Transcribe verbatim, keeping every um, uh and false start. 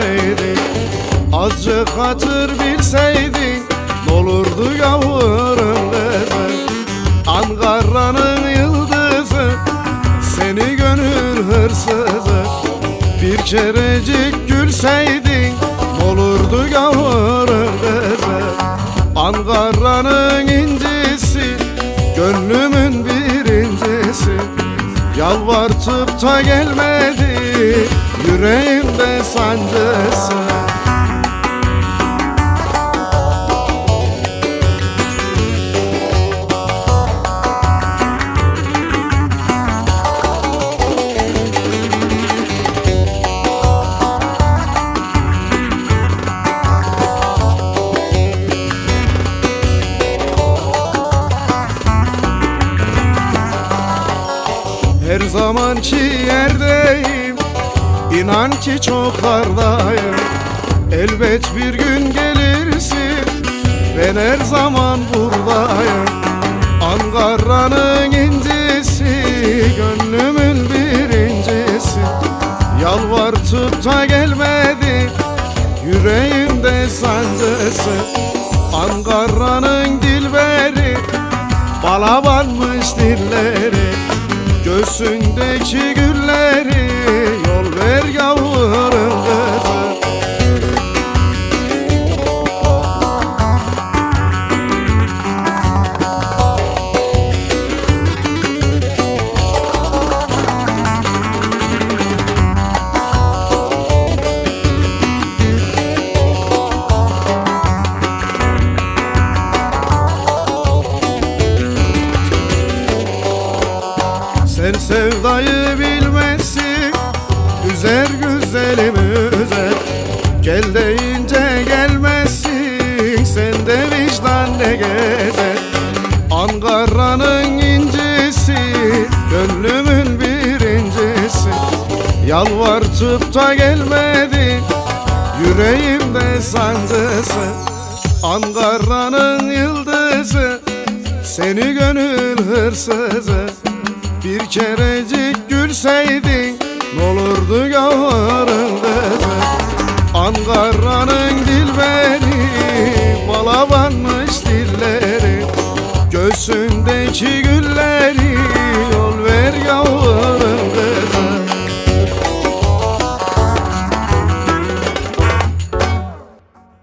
gelmeydin. Azıcık hatır bilseydin n'olurdu yavrum kızım. Ankara'nın yıldızı, seni gönül hırsızı. Bir kerecik gülseydin n'olurdu yavrum kızım. Ankara'nın incisi, gönlümün birincisi. Yalvartıp da gelmedi, yüreğimde sancısı. Her zamanki yerdeyim, inan ki çok hardayım. Elbet bir gün gelirsin, ben her zaman buradayım. Ankara'nın incisi, gönlümün birincisi. Yalvartıp da gelmedi, yüreğimde sancısı. Ankara'nın dilberi, bala varmış dilleri. Göğsündeki gülleri yol ver yavrum kızım. Sen sevdayı bilmezsin, üzer güzelimi üzer. Gel deyince gelmezsin, sende vicdan ne gezer. Ankara'nın incisi, gönlümün birincisi. Yalvartıp da gelmedi, yüreğimde sancısı. Ankara'nın yıldızı, seni gönül hırsızı. Bir kerecik gülseydin n'olurdu yavrum kızım. Ankara'nın